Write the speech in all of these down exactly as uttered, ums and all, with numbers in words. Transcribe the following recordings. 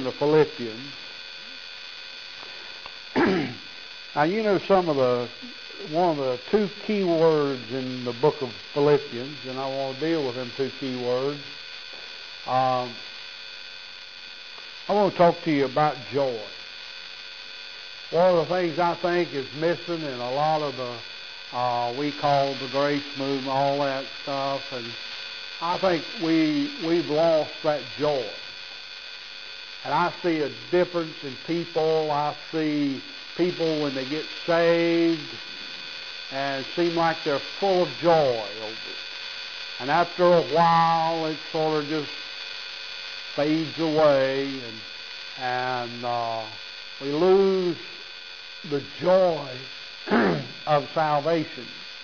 of Philippians. Now, you know some of the, one of the two key words in the book of Philippians, and I want to deal with them two key words. Um, I want to talk to you about joy. One of the things I think is missing in a lot of the, uh, we call the grace movement, all that stuff, and I think we, we've lost that joy. And I see a difference in people. I see people when they get saved and it seems like they're full of joy over it. And after a while, it sort of just fades away, and, and uh, we lose the joy of salvation.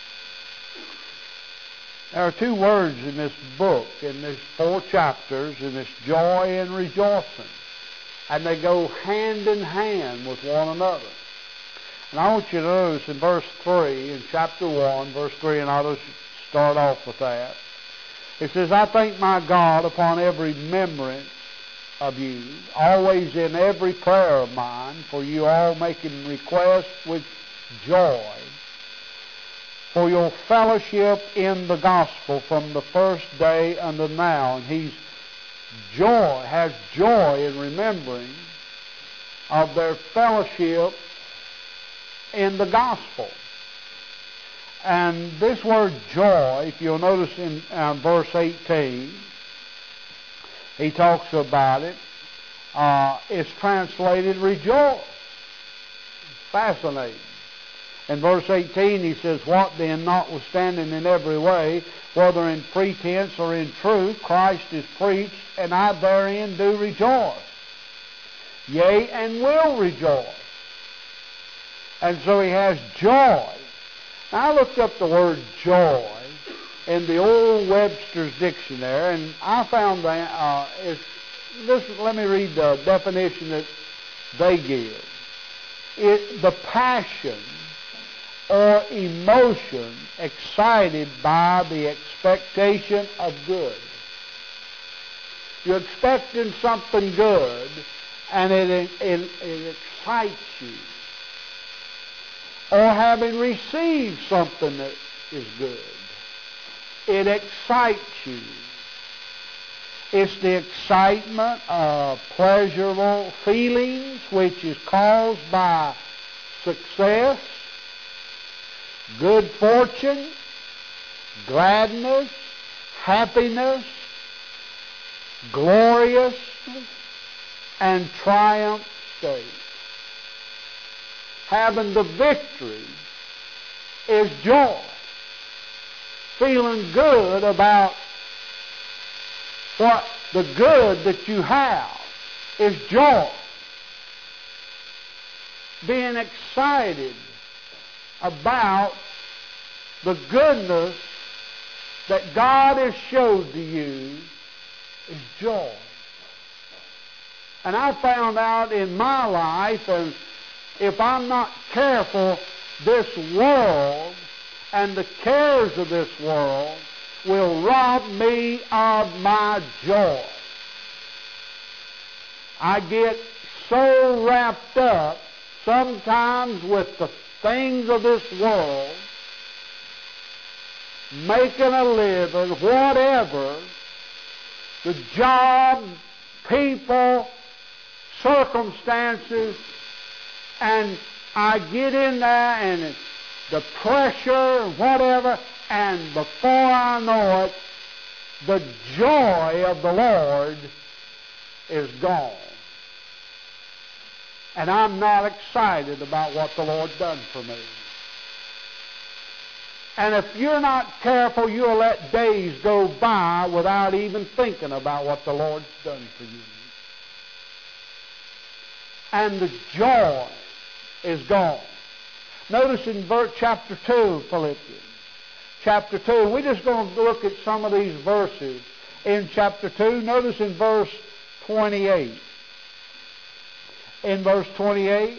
There are two words in this book, in these four chapters, in this joy and rejoicing. And they go hand in hand with one another. And I want you to notice in verse three, in chapter one, verse three, and I'll just start off with that. It says, I thank my God upon every remembrance of you, always in every prayer of mine, for you all making requests with joy, for your fellowship in the gospel from the first day unto now. And he's joy, has joy in remembering of their fellowship in the gospel. And this word joy, if you'll notice in uh, verse eighteen, he talks about it. Uh, it's translated rejoice. It's fascinating. In verse eighteen, he says, what then, notwithstanding in every way, whether in pretense or in truth, Christ is preached, and I therein do rejoice. Yea, and will rejoice. And so he has joy. Now, I looked up the word joy in the Old Webster's Dictionary, and I found that, uh, it's, this, let me read the definition that they give. It, the passion or emotion excited by the expectation of good. You're expecting something good, and it, it, it excites you. Or having received something that is good, it excites you. It's the excitement of pleasurable feelings which is caused by success, good fortune, gladness, happiness, gloriousness, and triumph state. Having the victory is joy. Feeling good about what the good that you have is joy. Being excited about the goodness that God has showed to you is joy. And I found out in my life, and if I'm not careful, this world and the cares of this world will rob me of my joy. I get so wrapped up sometimes with the things of this world, making a living, whatever, the job, people, circumstances, and I get in there and it's the pressure, whatever, and before I know it, the joy of the Lord is gone. And I'm not excited about what the Lord's done for me. And if you're not careful, you'll let days go by without even thinking about what the Lord's done for you. And the joy is gone. Notice in verse chapter two of Philippians. Chapter two, we're just going to look at some of these verses in chapter two. Notice in verse twenty-eight. In verse twenty-eight,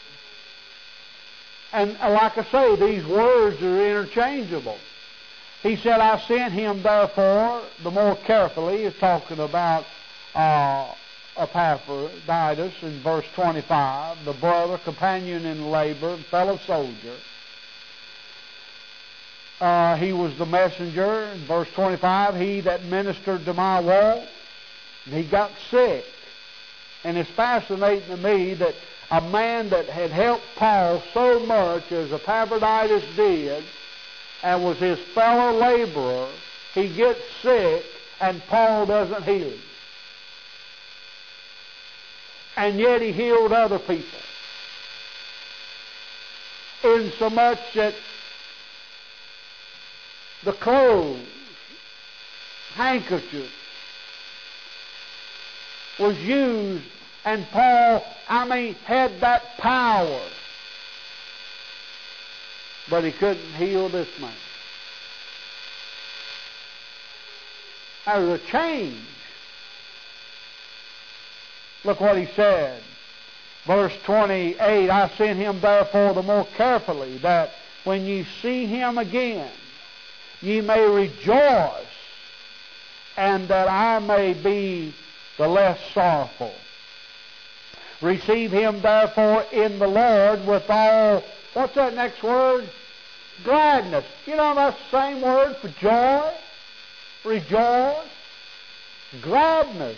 and like I say, these words are interchangeable. He said, I sent him therefore, the more carefully, is talking about uh, Epaphroditus in verse twenty-five, the brother, companion in labor, fellow soldier. Uh, he was the messenger, in verse twenty-five, he that ministered to my walls. He got sick. And it's fascinating to me that a man that had helped Paul so much as Epaphroditus did, and was his fellow laborer, he gets sick, and Paul doesn't heal him. And yet he healed other people. Insomuch that the clothes, handkerchiefs, was used, and Paul, I mean, had that power. But he couldn't heal this man. There was a change. Look what he said. Verse twenty-eight, I sent him therefore the more carefully, that when ye see him again, ye may rejoice, and that I may be the less sorrowful. Receive him therefore in the Lord with all, what's that next word? Gladness. You know that's the same word for joy? Rejoice. Gladness.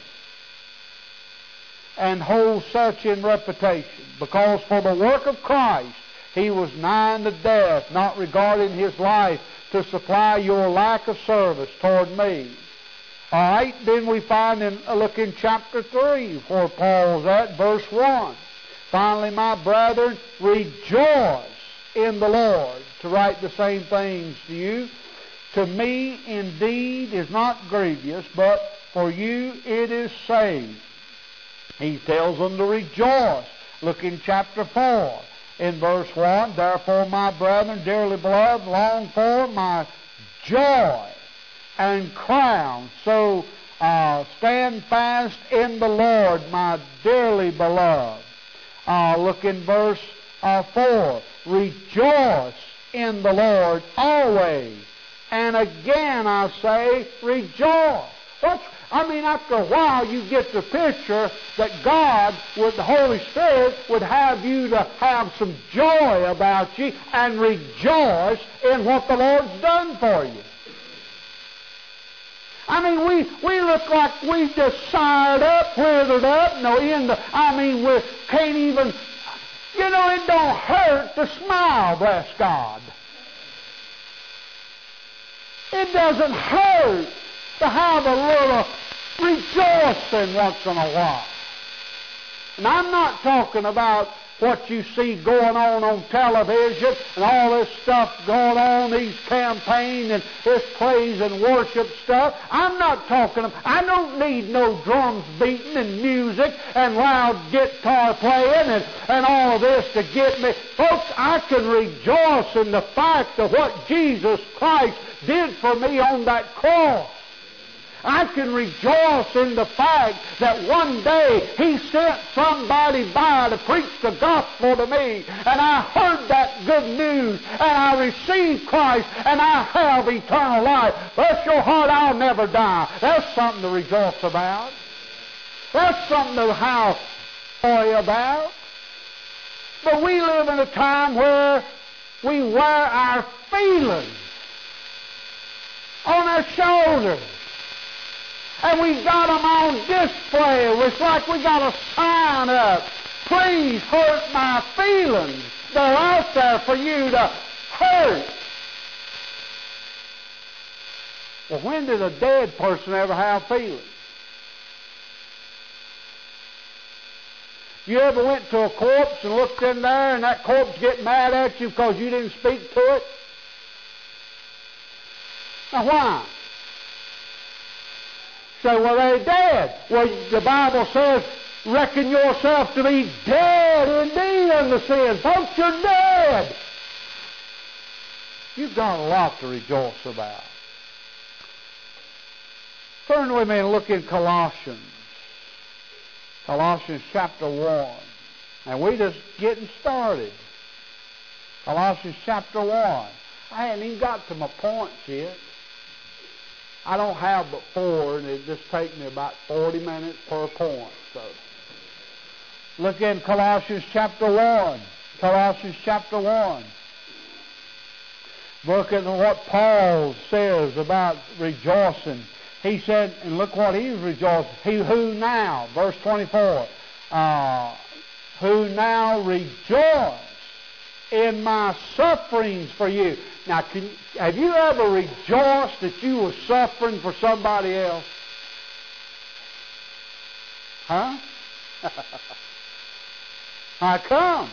And hold such in reputation, because for the work of Christ he was nigh unto death, not regarding his life, to supply your lack of service toward me. All right, then we find in, look in chapter three, where Paul's at, verse one. Finally, my brethren, rejoice in the Lord. To write the same things to you. To me, indeed, is not grievous, but for you it is saved. He tells them to rejoice. Look in chapter four, in verse one. Therefore, my brethren, dearly beloved, long for my joy and crown. So uh, stand fast in the Lord, my dearly beloved. Uh, look in verse uh, four. Rejoice in the Lord always. And again I say, rejoice. What's I mean, after a while, you get the picture that God, with the Holy Spirit, would have you to have some joy about you and rejoice in what the Lord's done for you. I mean, we, we look like we just sired up, withered up, no end. Of, I mean, we can't even, you know, it don't hurt to smile, bless God. It doesn't hurt to have a little rejoicing once in a while. And I'm not talking about what you see going on on television and all this stuff going on, these campaigns and this praise and worship stuff. I'm not talking, I don't need no drums beating and music and loud guitar playing and, and all of this to get me. Folks, I can rejoice in the fact of what Jesus Christ did for me on that cross. I can rejoice in the fact that one day He sent somebody by to preach the gospel to me, and I heard that good news, and I received Christ, and I have eternal life. Bless your heart, I'll never die. That's something to rejoice about. That's something to have joy about. But we live in a time where we wear our feelings on our shoulders. And we've got them on display. It's like we got a sign up. Please hurt my feelings. They're out there for you to hurt. Well, when did a dead person ever have feelings? You ever went to a corpse and looked in there and that corpse get mad at you because you didn't speak to it? Now why? Say, well, they're dead. Well, the Bible says, reckon yourself to be dead indeed unto sin. Folks, you're dead. You've got a lot to rejoice about. Turn with me and look in Colossians. Colossians chapter one. And we're just getting started. Colossians chapter one. I hadn't even got to my points yet. I don't have but four, and it just takes me about forty minutes per point. also. Look in Colossians chapter one. Colossians chapter one. Look at what Paul says about rejoicing. He said, and look what he was rejoicing. He who now, verse twenty-four, uh, who now rejoice in my sufferings for you. Now, can, have you ever rejoiced that you were suffering for somebody else? Huh? How come?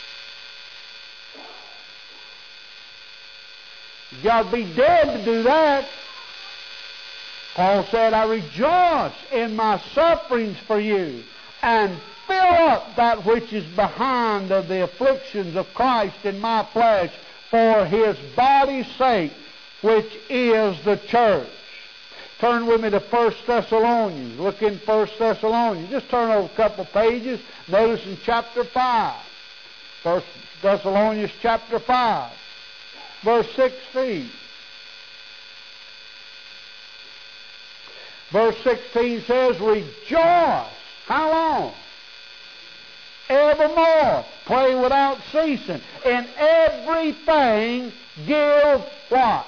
You got to be dead to do that. Paul said, I rejoice in my sufferings for you, and fill up that which is behind of the afflictions of Christ in my flesh for His body's sake, which is the church. Turn with me to First Thessalonians. Look in First Thessalonians. Just turn over a couple pages. Notice in chapter five. First Thessalonians chapter five. Verse sixteen. Verse sixteen says, rejoice. How long? Evermore. Pray without ceasing. In everything give what?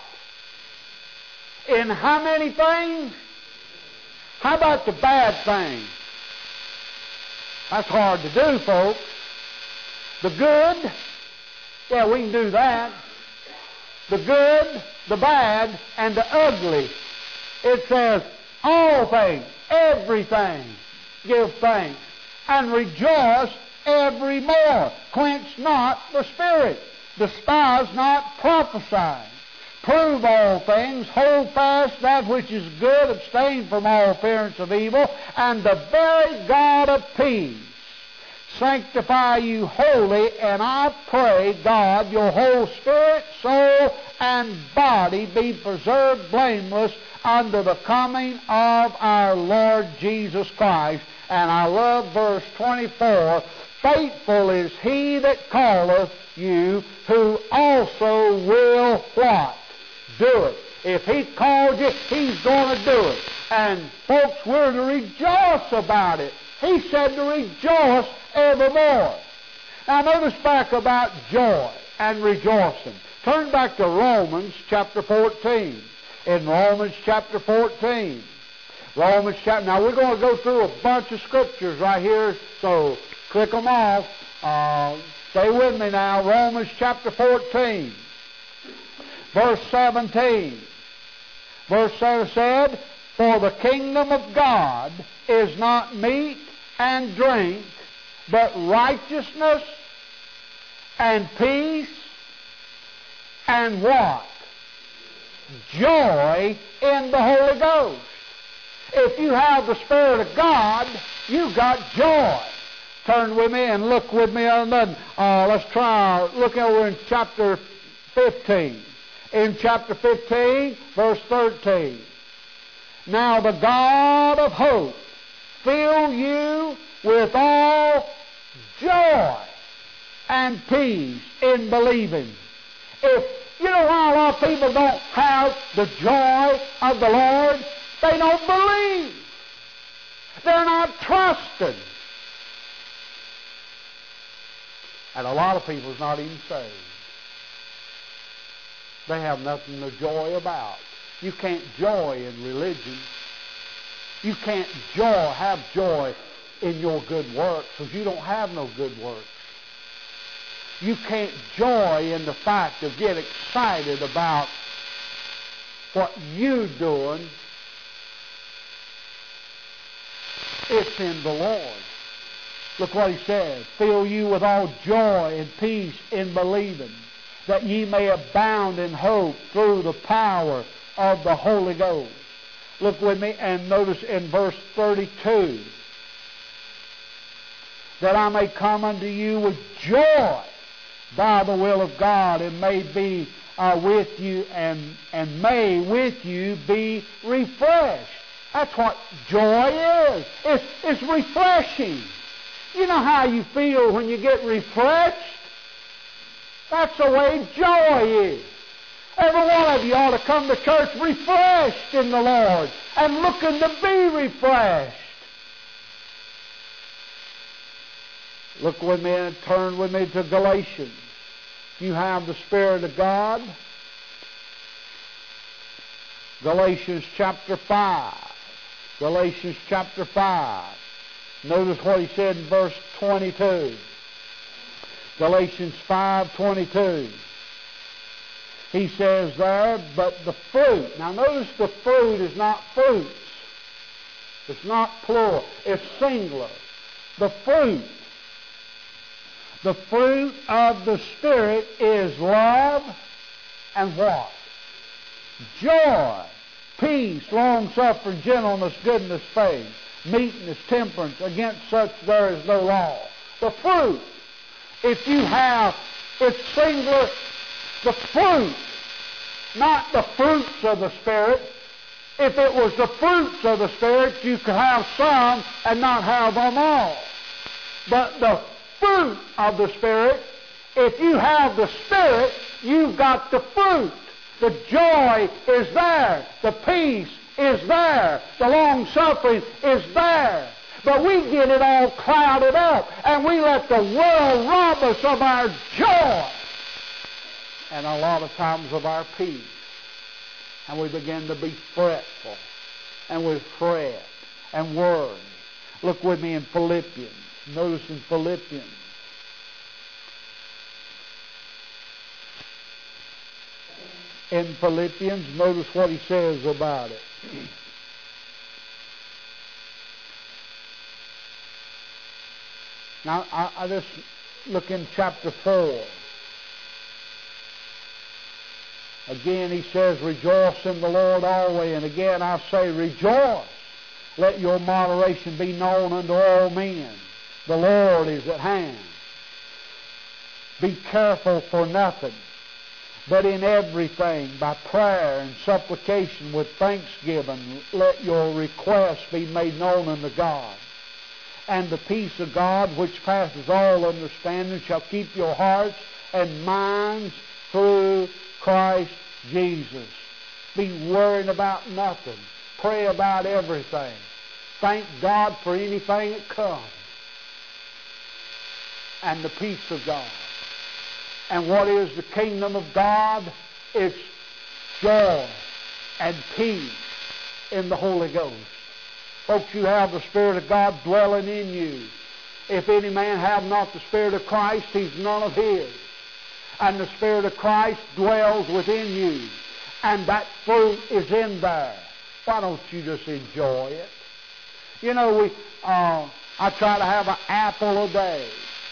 In how many things? How about the bad things? That's hard to do, folks. The good, yeah, we can do that. The good, the bad, and the ugly. It says, all things, everything, give thanks, and rejoice evermore. Quench not the spirit, despise not prophesying. Prove all things, hold fast that which is good, abstain from all appearance of evil, and the very God of peace sanctify you wholly, and I pray, God, your whole spirit, soul, and body be preserved blameless unto the coming of our Lord Jesus Christ. And I love verse twenty-four, faithful is he that calleth you, who also will what? Do it. If he called you, he's going to do it. And folks, we're to rejoice about it. He said to rejoice evermore. Now notice back about joy and rejoicing. Turn back to Romans chapter fourteen. In Romans chapter fourteen. Romans chapter... Now we're going to go through a bunch of scriptures right here, so click them off. Uh, stay with me now. Romans chapter fourteen. Verse seventeen. Verse seven said, for the kingdom of God is not meat and drink, but righteousness and peace and what? Joy in the Holy Ghost. If you have the Spirit of God, you've got joy. Turn with me and look with me on that. Uh, let's try, look over in chapter fifteen. In chapter fifteen, verse thirteen. Now the God of hope fill you with all joy and peace in believing. If you know why a lot of people don't have the joy of the Lord? They don't believe. They're not trusting. And a lot of people's not even saved. They have nothing to joy about. You can't joy in religion. You can't joy, have joy in your good works, because you don't have no good works. You can't joy in the fact of get excited about what you're doing. It's in the Lord. Look what he says. Fill you with all joy and peace in believing, that ye may abound in hope through the power of the Holy Ghost. Look with me and notice in verse thirty-two, that I may come unto you with joy by the will of God, and may be uh, with you, and, and may with you be refreshed. That's what joy is. It's, it's refreshing. You know how you feel when you get refreshed? That's the way joy is. Every one of you ought to come to church refreshed in the Lord and looking to be refreshed. Look with me and turn with me to Galatians. You have the Spirit of God. Galatians chapter five. Galatians chapter five. Notice what he said in verse twenty-two. Galatians five twenty-two. He says there, but the fruit. Now notice the fruit is not fruits. It's not plural. It's singular. The fruit. The fruit of the Spirit is love and what? Joy, peace, long-suffering, gentleness, goodness, faith, meekness, temperance. Against such there is no law. The fruit. If you have, it's singular, the fruit, not the fruits of the Spirit. If it was the fruits of the Spirit, you could have some and not have them all. But the fruit of the Spirit, if you have the Spirit, you've got the fruit. The joy is there. The peace is there. The long-suffering is there. But we get it all clouded up, and we let the world rob us of our joy, and a lot of times of our peace. And we begin to be fretful, and we fret and worry. Look with me in Philippians. Notice in Philippians. In Philippians, notice what he says about it. Now, I, I just look in chapter four. Again, he says, rejoice in the Lord always. And again, I say, rejoice. Let your moderation be known unto all men. The Lord is at hand. Be careful for nothing, but in everything, by prayer and supplication with thanksgiving, let your requests be made known unto God. And the peace of God, which passes all understanding, shall keep your hearts and minds through Christ Jesus. Be worrying about nothing. Pray about everything. Thank God for anything that comes. And the peace of God. And what is the kingdom of God? It's joy and peace in the Holy Ghost. Folks, you have the Spirit of God dwelling in you. If any man have not the Spirit of Christ, he's none of his. And the Spirit of Christ dwells within you. And that fruit is in there. Why don't you just enjoy it? You know, we uh, I try to have an apple a day.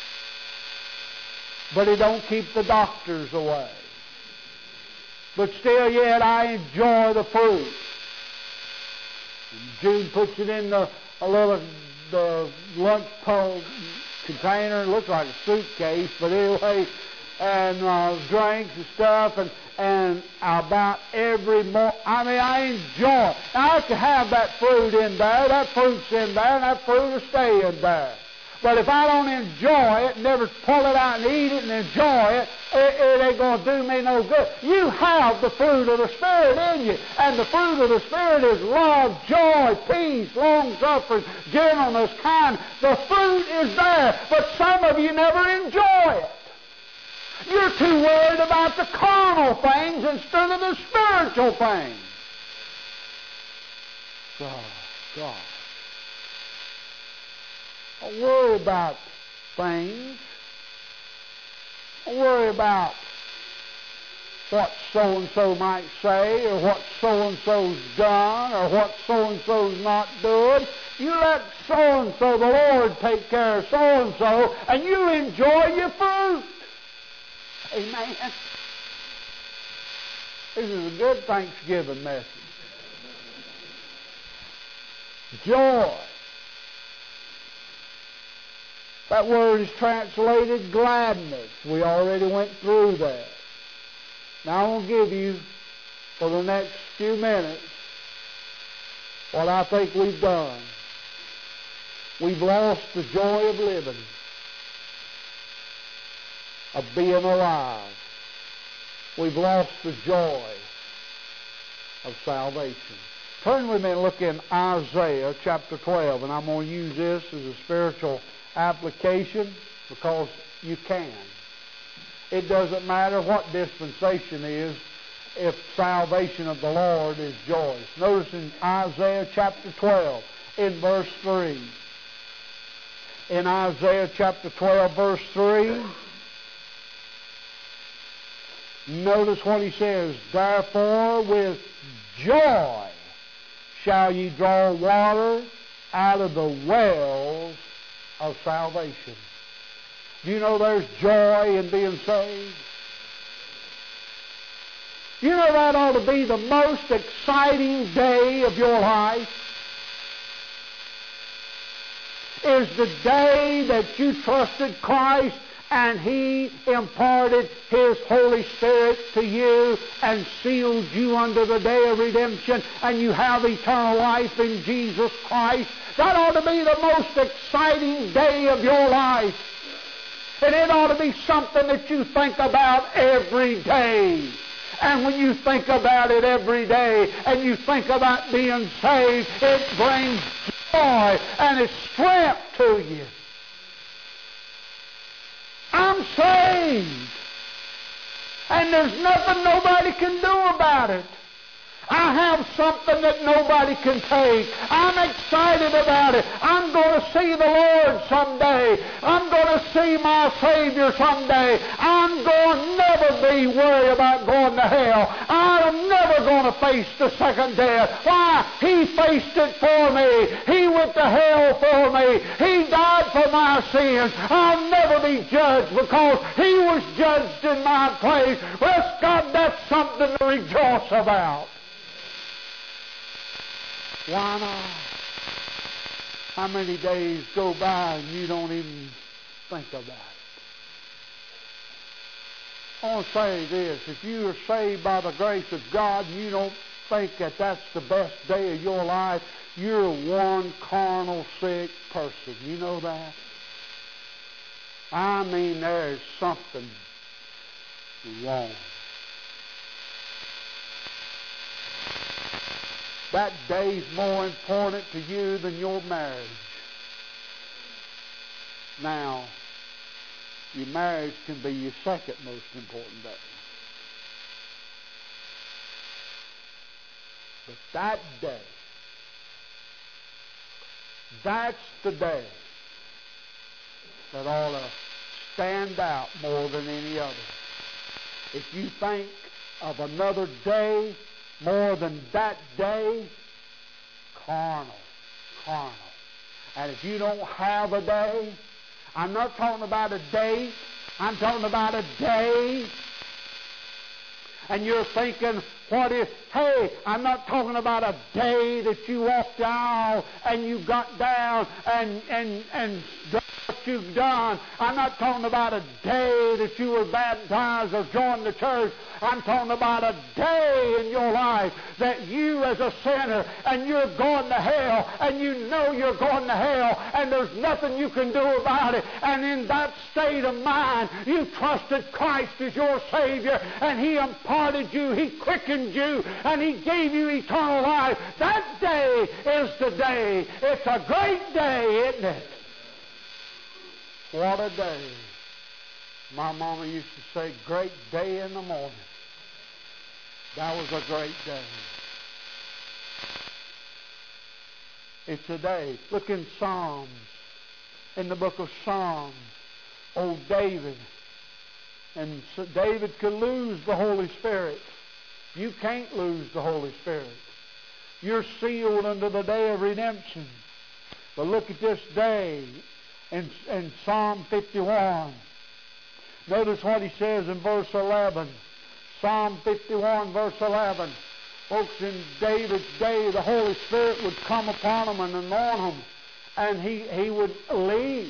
But it don't keep the doctors away. But still yet I enjoy the fruit. And Jude puts it in the a little the lunch po- container. It looks like a suitcase, but anyway, and uh, drinks and stuff, and and about every more. I mean, I enjoy it. Now, I can have that fruit in there. That fruit's in there, and that fruit will stay in there. But if I don't enjoy it, never pull it out and eat it and enjoy it, it, it ain't going to do me no good. You have the fruit of the Spirit in you. And the fruit of the Spirit is love, joy, peace, long-suffering, gentleness, kindness. The fruit is there, but some of you never enjoy it. You're too worried about the carnal things instead of the spiritual things. God, God. Don't worry about things. Don't worry about what so-and-so might say, or what so-and-so's done, or what so-and-so's not doing. You let so-and-so, the Lord, take care of so-and-so, and you enjoy your fruit. Amen. This is a good Thanksgiving message. Joy. That word is translated gladness. We already went through that. Now I want to give you, for the next few minutes, what I think we've done. We've lost the joy of living, of being alive. We've lost the joy of salvation. Turn with me and look in Isaiah chapter twelve, and I'm going to use this as a spiritual application. because you can. It doesn't matter what dispensation is if salvation of the Lord is joyous. Notice in Isaiah chapter twelve, in verse three. In Isaiah chapter twelve, verse three, notice what he says. Therefore with joy shall ye draw water out of the wells of salvation. Do you know there's joy in being saved? You know that ought to be the most exciting day of your life? Is the day that you trusted Christ and He imparted His Holy Spirit to you and sealed you under the day of redemption, and you have eternal life in Jesus Christ. That ought to be the most exciting day of your life. And it ought to be something that you think about every day. And when you think about it every day and you think about being saved, it brings joy and it's strength to you. I'm saved. And there's nothing nobody can do about it. I have something that nobody can take. I'm excited about it. I'm going to see the Lord someday. I'm going to see my Savior someday. I'm going to never be worried about going to hell. I'm never going to face the second death. Why? He faced it for me. He went to hell for me. He died for my sins. I'll never be judged because He was judged in my place. Bless God, that's something to rejoice about. Why not? How many days go by and you don't even think about it? I want to say this. If you are saved by the grace of God and you don't think that that's the best day of your life, you're one carnal, sick person. You know that? I mean, there is something wrong. That day's more important to you than your marriage. Now, your marriage can be your second most important day. But that day, that's the day that ought to stand out more than any other. If you think of another day more than that day, carnal, carnal. And if you don't have a day, I'm not talking about a date, I'm talking about a day. And you're thinking, what if, hey, I'm not talking about a day that you walked the aisle and you got down and, and, and done what you've done. I'm not talking about a day that you were baptized or joined the church. I'm talking about a day in your life that you as a sinner and you're going to hell and you know you're going to hell and there's nothing you can do about it. And in that state of mind, you trusted Christ as your Savior and He imparted you, He quickened you, and He gave you eternal life. That day is the day. It's a great day, isn't it? What a day. My mama used to say, great day in the morning. That was a great day. It's a day. Look in Psalms. In the book of Psalms, old David. And so David could lose the Holy Spirit. You can't lose the Holy Spirit. You're sealed unto the day of redemption. But look at this day in, in Psalm fifty-one. Notice what he says in verse eleven. Psalm fifty-one, verse eleven. Folks, in David's day, the Holy Spirit would come upon them and anoint them, and he, he would leave.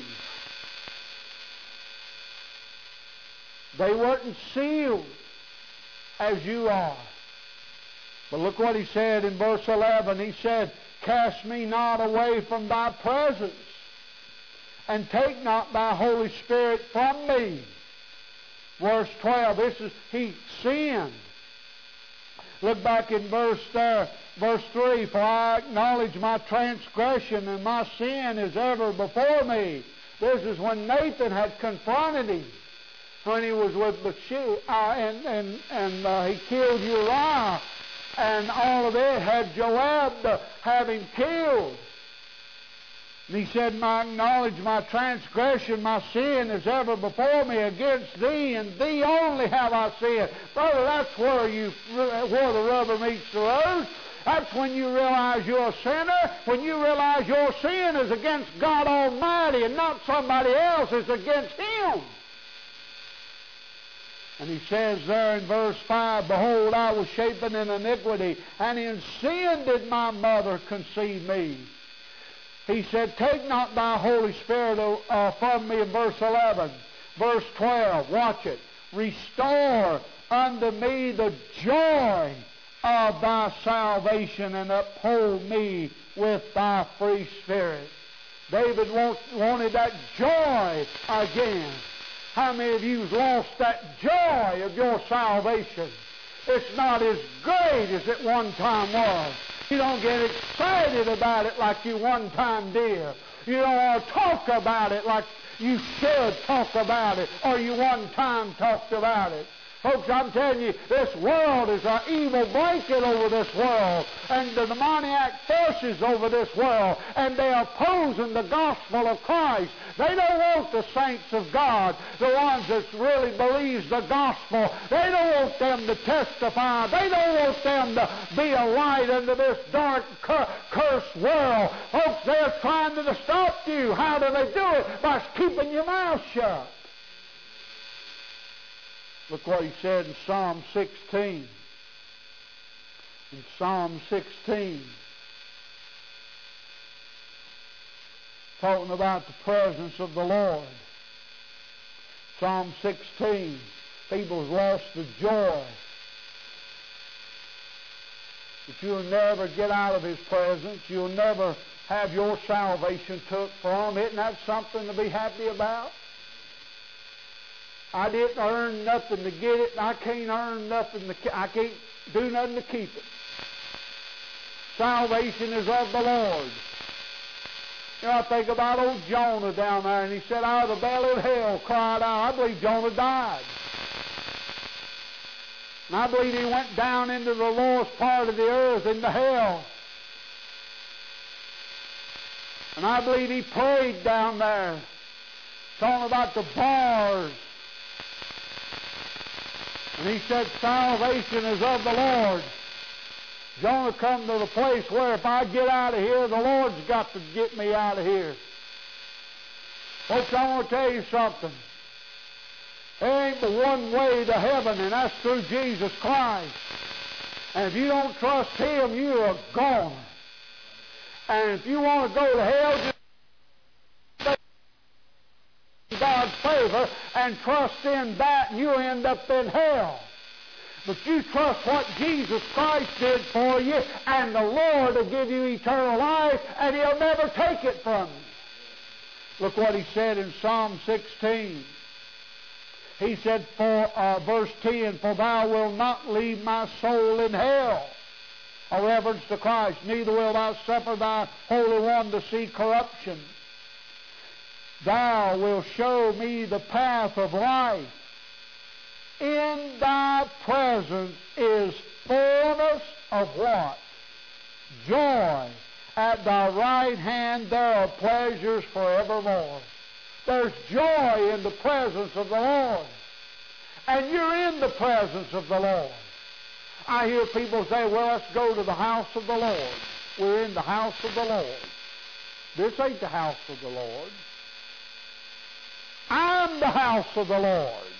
They weren't sealed as you are. But look what he said in verse eleven. He said, cast me not away from thy presence, and take not thy Holy Spirit from me. Verse twelve, this is, he sinned. Look back in verse there, verse three, for I acknowledge my transgression, and my sin is ever before me. This is when Nathan had confronted him when he was with Bathsheba, uh, and and and uh, he killed Uriah, and all of it had Joab to have him killed. And he said, "I acknowledge my transgression, my sin is ever before me. Against thee and thee only have I sinned." Brother, that's where you where the rubber meets the road. That's when you realize you're a sinner, when you realize your sin is against God Almighty and not somebody else, it's against Him. And he says there in verse five, "Behold, I was shapen in iniquity, and in sin did my mother conceive me." He said, "Take not thy Holy Spirit uh, from me," in verse eleven. Verse twelve, watch it. "Restore unto me the joy of thy salvation, and uphold me with thy free spirit." David want, wanted that joy again. How many of you have lost that joy of your salvation? It's not as great as it one time was. You don't get excited about it like you one time did. You don't want to talk about it like you should talk about it, or you one time talked about it. Folks, I'm telling you, this world is an evil blanket over this world, and the demoniac forces over this world, and they're opposing the gospel of Christ. They don't want the saints of God, the ones that really believes the gospel. They don't want them to testify. They don't want them to be a light into this dark, cur- cursed world. Folks, they're trying to stop you. How do they do it? By keeping your mouth shut. Look what he said in Psalm sixteen. In Psalm sixteen, talking about the presence of the Lord. Psalm sixteen, people's lost the joy that you'll never get out of His presence. You'll never have your salvation took from Him. Isn't that something to be happy about? I didn't earn nothing to get it, and I can't earn nothing to ke- I can't do nothing to keep it. Salvation is of the Lord. You know, I think about old Jonah down there, and he said, "Out of the belly of hell cried out." I believe Jonah died. And I believe he went down into the lowest part of the earth, into hell. And I believe he prayed down there, talking about the bars. And he said, "Salvation is of the Lord." Jonah come to the place where if I get out of here, the Lord's got to get me out of here. Folks, I want to tell you something. There ain't but one way to heaven, and that's through Jesus Christ. And if you don't trust Him, you are gone. And if you want to go to hell, just God's favor and trust in that, and you'll end up in hell. But you trust what Jesus Christ did for you, and the Lord will give you eternal life, and He'll never take it from you. Look what He said in Psalm sixteen. He said, for uh, verse ten, "For thou wilt not leave my soul in hell." A reverence to Christ. "Neither wilt thou suffer thy Holy One to see corruption. Thou wilt show me the path of life. In thy presence is fullness of" what? "Joy. At thy right hand there are pleasures forevermore." There's joy in the presence of the Lord. And you're in the presence of the Lord. I hear people say, "Well, let's go to the house of the Lord." We're in the house of the Lord. This ain't the house of the Lord. I'm the house of the Lord.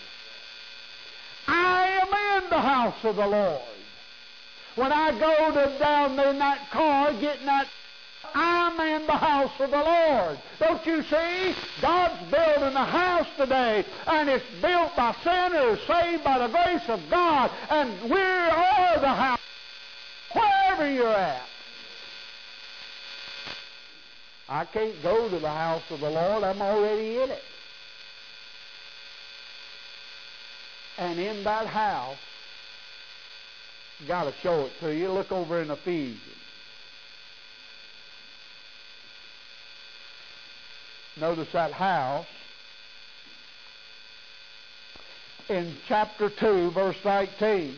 I am in the house of the Lord. When I go to down there in that car, getting that, I'm in the house of the Lord. Don't you see? God's building a house today, and it's built by sinners, saved by the grace of God, and we are the house, wherever you're at. I can't go to the house of the Lord. I'm already in it. And in that house, got to show it to you. Look over in Ephesians. Notice that house. In chapter two, verse nineteen.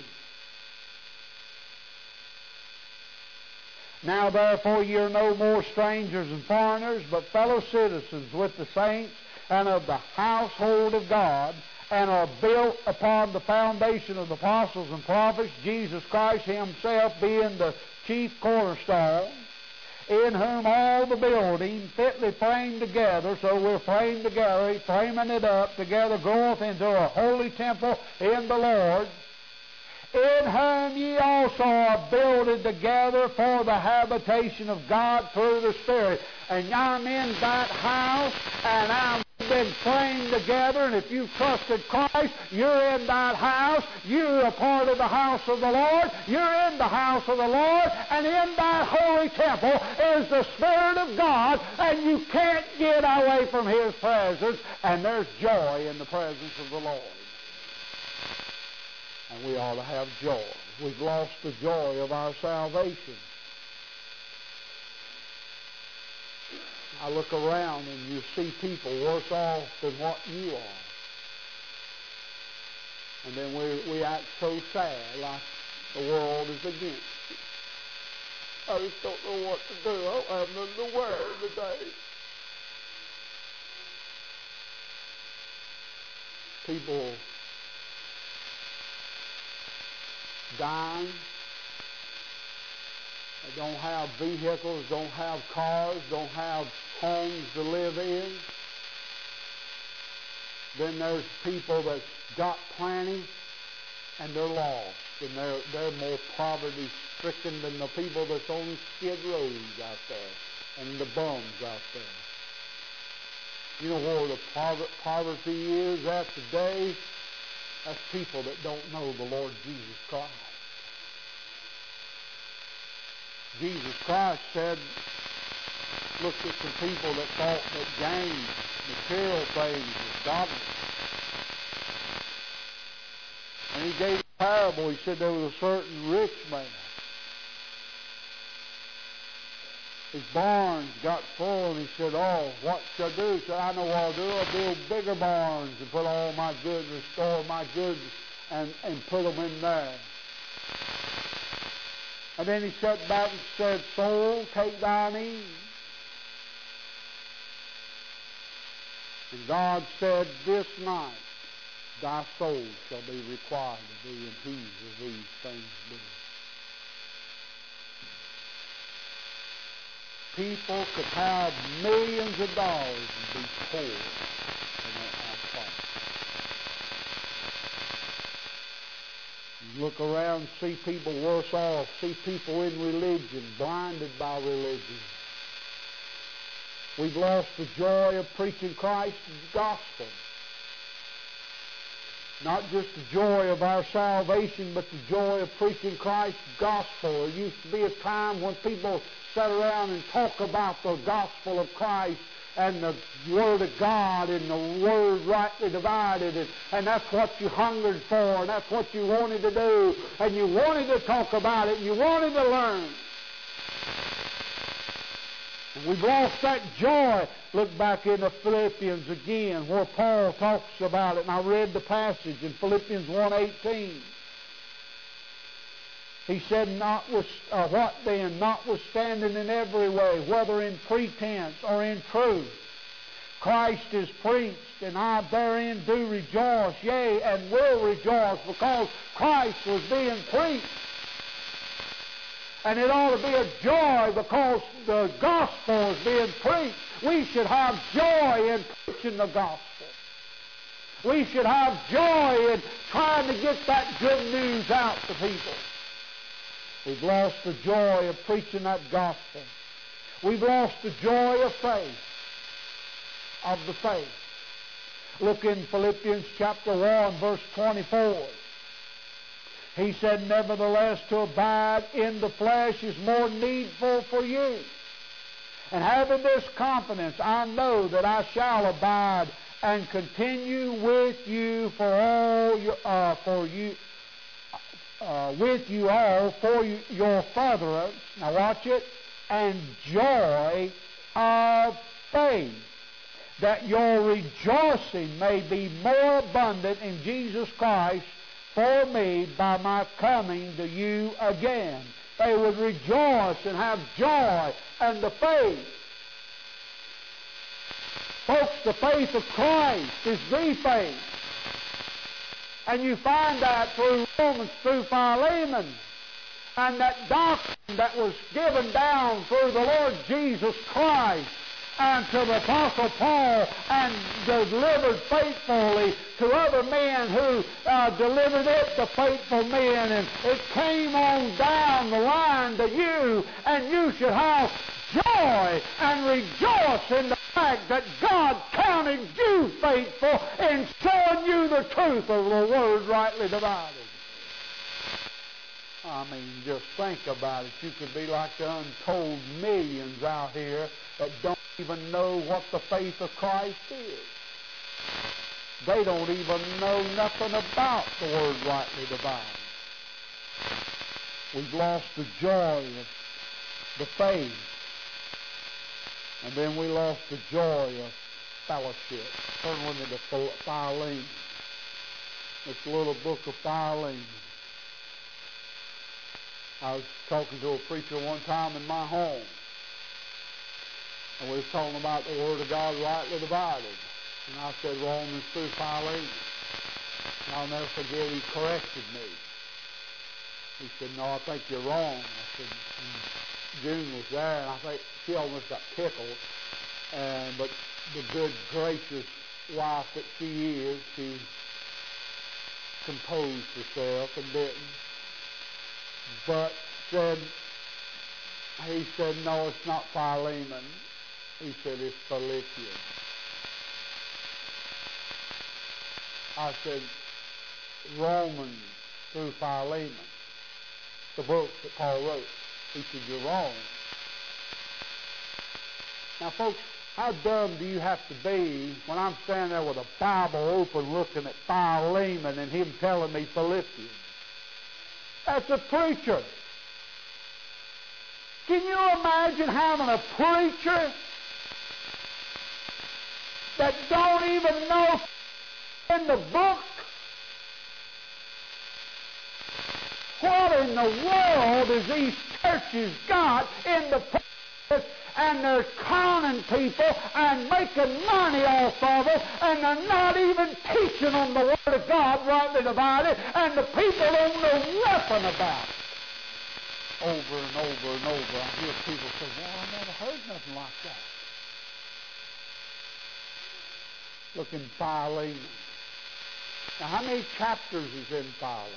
Now therefore ye are no more strangers and foreigners, but fellow citizens with the saints and of the household of God, and are built upon the foundation of the apostles and prophets, Jesus Christ himself being the chief cornerstone, in whom all the building fitly framed together, so we're framed together, framing it up together, groweth into a holy temple in the Lord, in whom ye also are builded together for the habitation of God through the Spirit. And I'm in that house, and I'm been framed together, and if you've trusted Christ, you're in that house. You're a part of the house of the Lord. You're in the house of the Lord, and in that holy temple is the Spirit of God, and you can't get away from His presence, and there's joy in the presence of the Lord. And we ought to have joy. We've lost the joy of our salvation. I look around and you see people worse off than what you are. And then we, we act so sad, like the world is against it. I just don't know what to do. I don't have nothing to wear today. People dying. They don't have vehicles, don't have cars, don't have homes to live in. Then there's people that's got plenty and they're lost, and they're they're more poverty-stricken than the people that's on skid rows out there and the bums out there. You know where the poverty is at today? That's people that don't know the Lord Jesus Christ. Jesus Christ said, looked at some people that thought that gain, material things, was godliness. And He gave a parable. He said there was a certain rich man. His barns got full, and he said, oh, what shall I do? He said, I know what I'll do. I'll build bigger barns and put all my goods, restore my goods, and, and put them in there. And then he sat back and said, soul, take thine ease. And God said, this night thy soul shall be required of thee, and whose of these things be. People could have millions of dollars and be poor and not have Christ. You look around and see people worse off, see people in religion, blinded by religion. We've lost the joy of preaching Christ's gospel. Not just the joy of our salvation, but the joy of preaching Christ's gospel. There used to be a time when people sat around and talk about the gospel of Christ and the Word of God and the Word rightly divided, and, and that's what you hungered for, and that's what you wanted to do, and you wanted to talk about it, and you wanted to learn. And we've lost that joy. Look back into Philippians again, where Paul talks about it, and I read the passage in Philippians one eighteen. He said, Not with, uh, what then? Notwithstanding in every way, whether in pretense or in truth, Christ is preached, and I therein do rejoice, yea, and will rejoice, because Christ was being preached. And it ought to be a joy because the gospel is being preached. We should have joy in preaching the gospel. We should have joy in trying to get that good news out to people. We've lost the joy of preaching that gospel. We've lost the joy of faith, of the faith. Look in Philippians chapter one, verse twenty-four. He said, nevertheless, to abide in the flesh is more needful for you. And having this confidence, I know that I shall abide and continue with you for all your, uh, for you, uh, with you all for you, your furtherance. Now watch it. And joy of faith, that your rejoicing may be more abundant in Jesus Christ for me by my coming to you again. They would rejoice and have joy and the faith. Folks, the faith of Christ is the faith. And you find that through Romans, through Philemon. And that doctrine that was given down through the Lord Jesus Christ and to the Apostle Paul and delivered faithfully to other men who uh, delivered it to faithful men. And it came on down the line to you, and you should have joy and rejoice in the fact that God counted you faithful in showing you the truth of the Word rightly divided. I mean, just think about it. You could be like the untold millions out here that don't even know what the faith of Christ is. They don't even know nothing about the Word rightly divided. We've lost the joy of the faith. And then we lost the joy of fellowship. Turn with me to Philemon. This little book of Philemon. I was talking to a preacher one time in my home. And we was talking about the Word of God rightly divided. And I said Romans through Philemon. And I'll never forget, he corrected me. He said, no, I think you're wrong. I said, and June was there, and I think she almost got tickled. And, but the good, gracious wife that she is, she composed herself and didn't. But said, he said, no, it's not Philemon. He said, it's Philippians. I said, Romans through Philemon, the book that Paul wrote. He said, you're wrong. Now, folks, how dumb do you have to be when I'm standing there with a Bible open looking at Philemon and him telling me Philippians? That's a preacher. Can you imagine having a preacher that don't even know in the book? What in the world is these churches got in the pulpit, and they're conning people and making money off of it, and they're not even teaching them the Word of God rightly divided, and the people don't know nothing about it. Over and over and over, I hear people say, well, I never heard nothing like that. Look in Philemon. Now, how many chapters is in Philemon?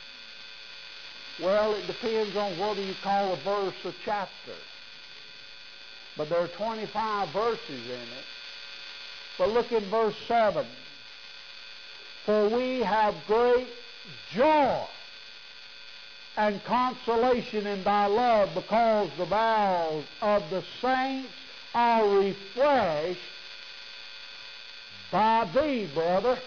Well, it depends on whether you call a verse a chapter. But there are twenty-five verses in it. But look in verse seven. For we have great joy and consolation in thy love, because the bowels of the saints are refreshed by thee, brother.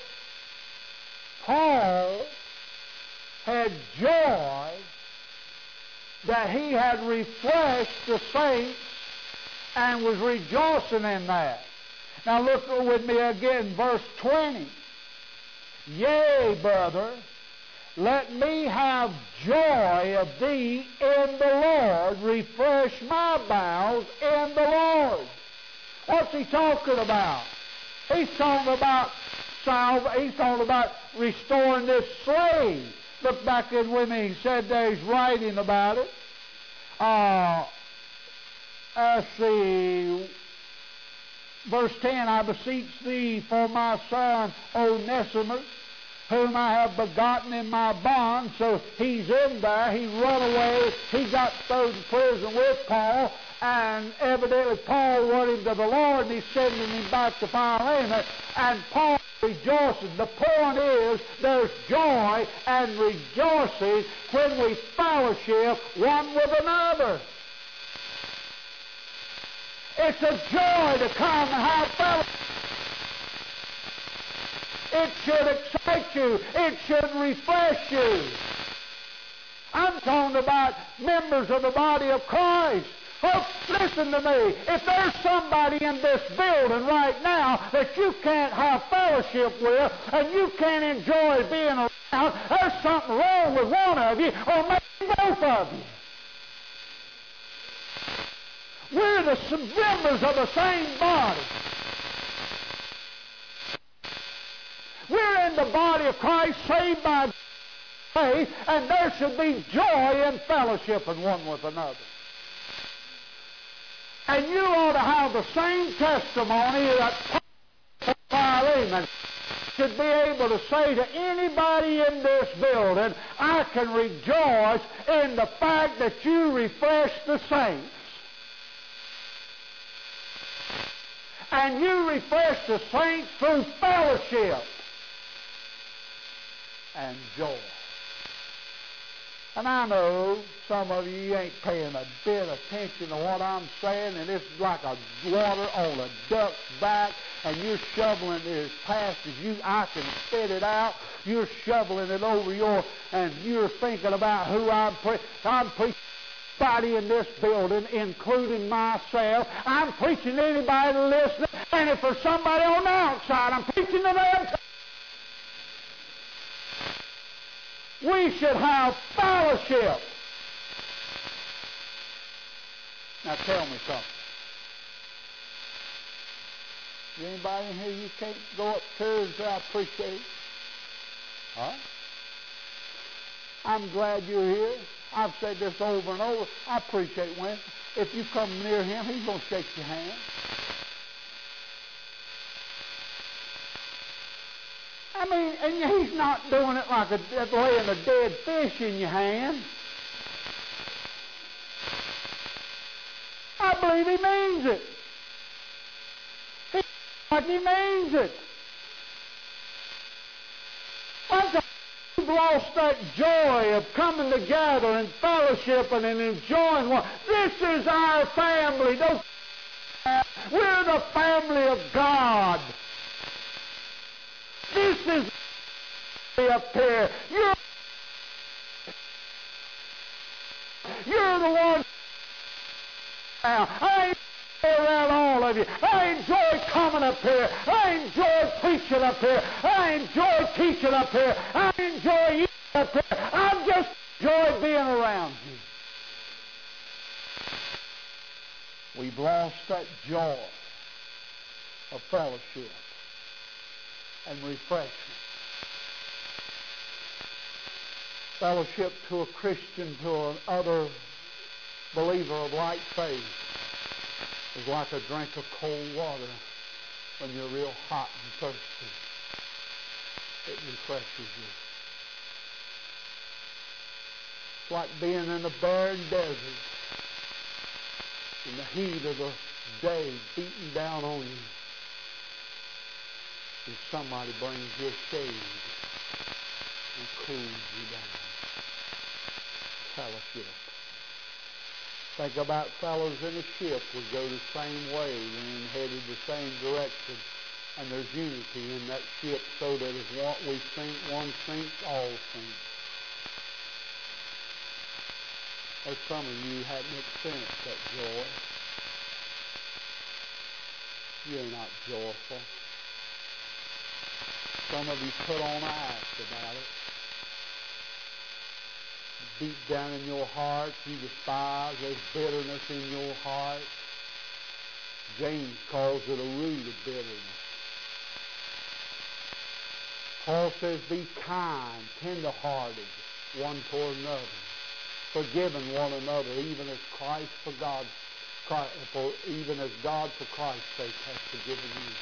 Paul had joy that he had refreshed the saints and was rejoicing in that. Now look with me again, verse twenty. Yea, brother, let me have joy of thee in the Lord. Refresh my bowels in the Lord. What's he talking about? He's talking about salvation. He's talking about restoring this slave. Look back in with me. He said there he's writing about it. Uh, let's see. Verse ten, I beseech thee for my son Onesimus, whom I have begotten in my bond. So he's in there. He run away. He got thrown in prison with Paul. And evidently Paul wanted to the Lord, and he's sending him back to Philemon. And Paul rejoicing. The point is, there's joy and rejoicing when we fellowship one with another. It's a joy to come and have fellowship. It should excite you. It should refresh you. I'm talking about members of the body of Christ Folks, listen to me. If there's somebody in this building right now that you can't have fellowship with and you can't enjoy being around, there's something wrong with one of you or maybe both of you. We're the members of the same body. We're in the body of Christ, saved by faith, and there should be joy in fellowship and one with another. And you ought to have the same testimony that Philemon should be able to say to anybody in this building, I can rejoice in the fact that you refresh the saints. And you refresh the saints through fellowship and joy. And I know some of you ain't paying a bit of attention to what I'm saying, and it's like a water on a duck's back, and you're shoveling it as fast as you I can spit it out. You're shoveling it over your, and you're thinking about who I'm preaching. I'm preaching to anybody in this building, including myself. I'm preaching to anybody listening, and if there's somebody on the outside, I'm preaching to them. We should have fellowship. Now tell me something. Is anybody in here you can't go up to and say, I appreciate it? Huh? I'm glad you're here. I've said this over and over. I appreciate when if you come near him, he's going to shake your hand. I mean, and he's not doing it like a, laying a dead fish in your hand. I believe he means it. He, like he means it. Sometimes we've lost that joy of coming together and fellowshipping and enjoying one. This is our family. Don't, we're the family of God. This is up here. You're, you're the one now. I enjoy around all of you. I enjoy coming up here. I enjoy preaching up here. I enjoy teaching up here. I enjoy eating up here. I just enjoy being around you. We've lost that joy of fellowship and refreshment. Fellowship to a Christian, to another believer of like faith, is like a drink of cold water when you're real hot and thirsty. It refreshes you. It's like being in a barren desert in the heat of the day beating down on you. And somebody brings you a shade and cools you down. Fellowship. Think about fellows in a ship. We go the same way and headed the same direction. And there's unity in that ship so that if what we sink, one sinks, all sink. There's some of you hadn't experienced that joy. You're not joyful. Some of you put on an act about it. Deep down in your heart, you despise. There's bitterness in your heart. James calls it a root of bitterness. Paul says, be kind, tender-hearted, one toward another, forgiving one another, even as Christ for God, Christ, for, even as God for Christ's sake has forgiven you.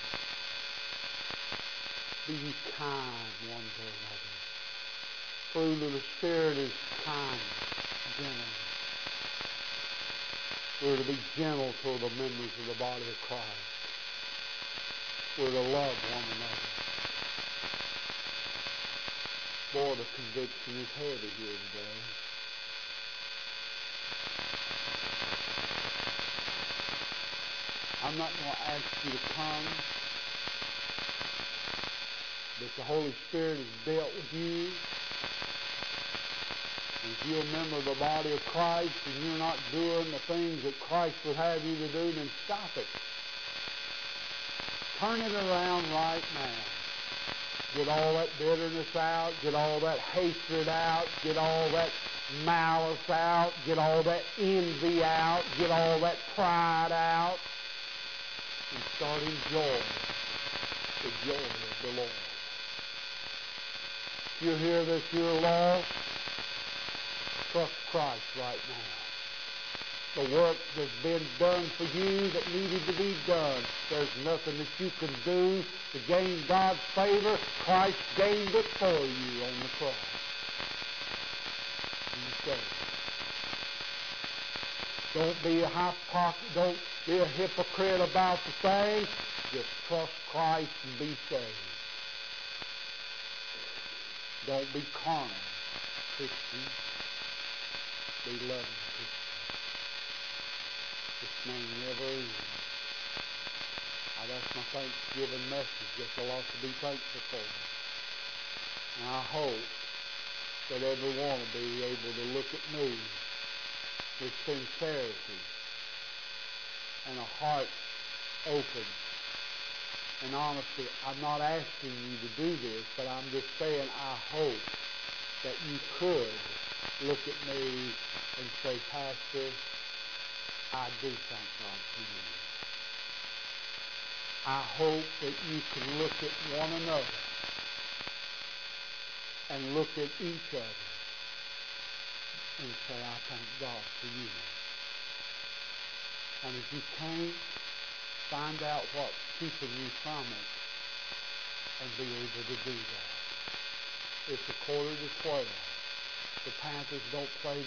Be ye kind one to another. Fruit of the Spirit is kindness, gentleness. We're to be gentle toward the members of the body of Christ. We're to love one another. Boy, the conviction is heavy here today. I'm not going to ask you to come. But the Holy Spirit has dealt with you. If you're a member of the body of Christ and you're not doing the things that Christ would have you to do, then stop it. Turn it around right now. Get all that bitterness out. Get all that hatred out. Get all that malice out. Get all that envy out. Get all that pride out. And start enjoying the joy of the Lord. If you're here that you're lost, trust Christ right now. The work that's been done for you that needed to be done, there's nothing that you can do to gain God's favor. Christ gained it for you on the cross. Be saved. Don't be a hypocrite. Don't be a hypocrite about the thing. Just trust Christ and be saved. Don't be carnal Christian. Be loving Christian. This may never end. Now, that's my Thanksgiving message. There's a lot to be thankful for. And I hope that everyone will be able to look at me with sincerity and a heart open and honesty. I'm not asking you to do this, but I'm just saying I hope that you could look at me and say, Pastor, I do thank God for you. I hope that you can look at one another and look at each other and say, I thank God for you. And if you can't, find out what's keeping you from it and be able to do that. It's a quarter to twelve. The Panthers don't play